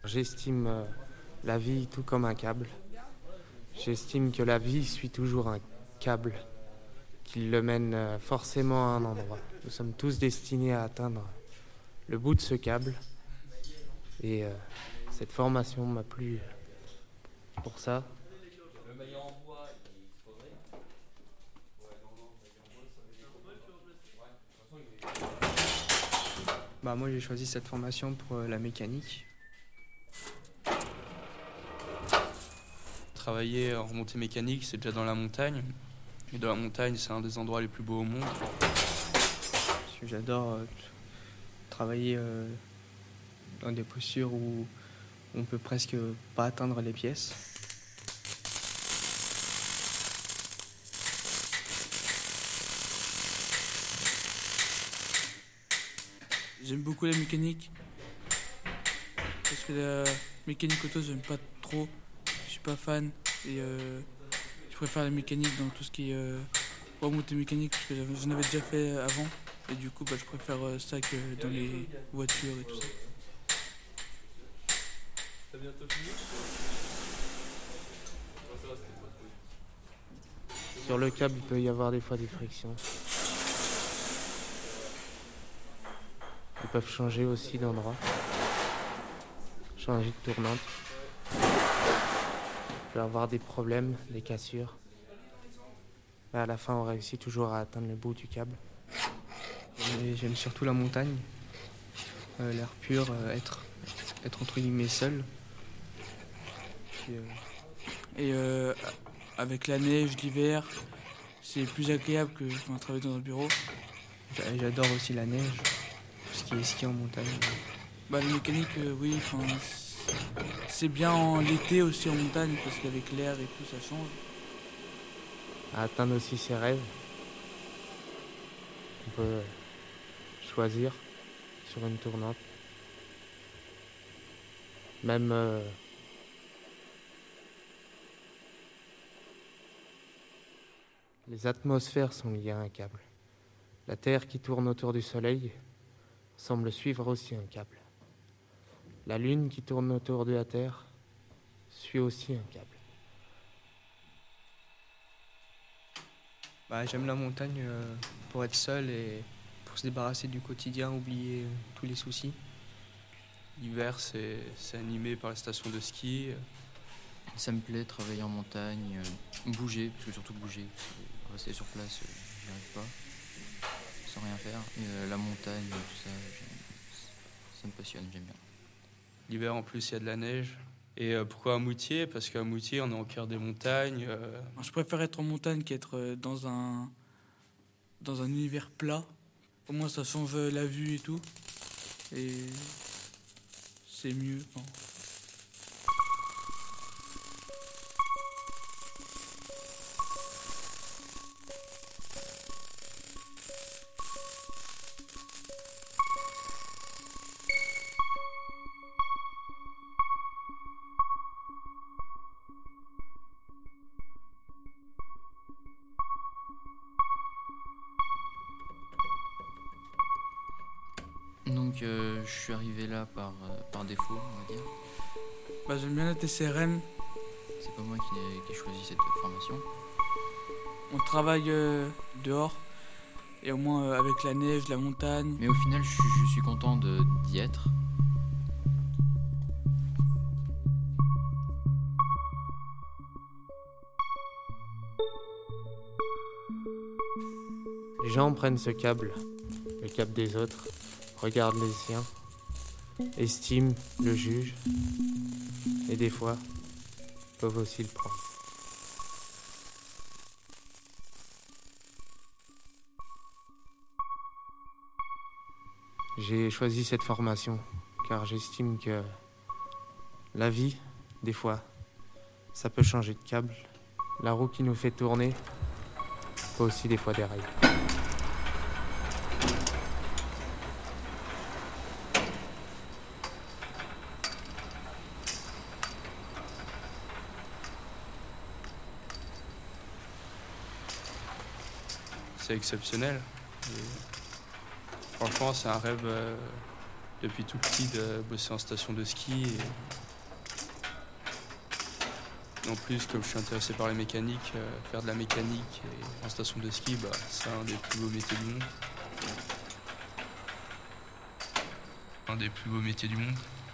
j'estime la vie tout comme un câble. J'estime que la vie suit toujours un câble qui le mène forcément à un endroit. Nous sommes tous destinés à atteindre le bout de ce câble. Et cette formation m'a plu pour ça. Moi j'ai choisi cette formation pour la mécanique. Travailler en remontée mécanique, c'est déjà dans la montagne. Et dans la montagne, c'est un des endroits les plus beaux au monde. Parce que j'adore travailler dans des postures où on peut presque pas atteindre les pièces. J'aime beaucoup la mécanique. Parce que la mécanique auto, j'aime pas trop. Je suis pas fan. Et je préfère la mécanique dans tout ce qui est remontée mécanique. Parce que j'en avais déjà fait avant. Et du coup, je préfère ça que dans les voitures et tout ça. T'as bientôt fini? Sur le câble, il peut y avoir des fois des frictions. Ils peuvent changer aussi d'endroit, changer de tournante. Il peut y avoir des problèmes, des cassures. Mais à la fin, on réussit toujours à atteindre le bout du câble. Et j'aime surtout la montagne, l'air pur, être entre guillemets seul. Puis, Et avec la neige, l'hiver, c'est plus agréable que travailler dans un bureau. j'adore aussi la neige, tout ce qui est ski en montagne. La mécanique, oui, c'est bien en l'été aussi en montagne parce qu'avec l'air et tout, ça change. À atteindre aussi ses rêves. On peut choisir sur une tournante. Même les atmosphères sont liées à un câble. La Terre qui tourne autour du Soleil semble suivre aussi un câble. La Lune qui tourne autour de la Terre suit aussi un câble. J'aime la montagne pour être seul et pour se débarrasser du quotidien, oublier tous les soucis. L'hiver, c'est animé par les stations de ski. Ça me plaît, travailler en montagne, bouger, parce que surtout bouger. Rester sur place, j'y arrive pas, sans rien faire. Et la montagne, tout ça, ça me passionne, j'aime bien. L'hiver, en plus, il y a de la neige. Et pourquoi à Moutier? Parce qu'à Moutier, on est au cœur des montagnes. Je préfère être en montagne qu'être dans un univers plat. Pour moi, ça change la vue et tout. Et c'est mieux. Donc je suis arrivé là par défaut, on va dire. J'aime bien la TCRM. C'est pas moi qui ai choisi cette formation. On travaille dehors. Et au moins avec la neige, la montagne. Mais au final, je suis content d'y être. Les gens prennent ce câble, le câble des autres, regardent les siens, estiment, le jugent, et des fois, peuvent aussi le prendre. J'ai choisi cette formation car j'estime que la vie, des fois, ça peut changer de câble. La roue qui nous fait tourner peut aussi des fois dérailler. C'est exceptionnel. Et franchement, c'est un rêve depuis tout petit de bosser en station de ski. Et en plus, comme je suis intéressé par les mécaniques, faire de la mécanique et en station de ski, c'est un des plus beaux métiers du monde. Un des plus beaux métiers du monde.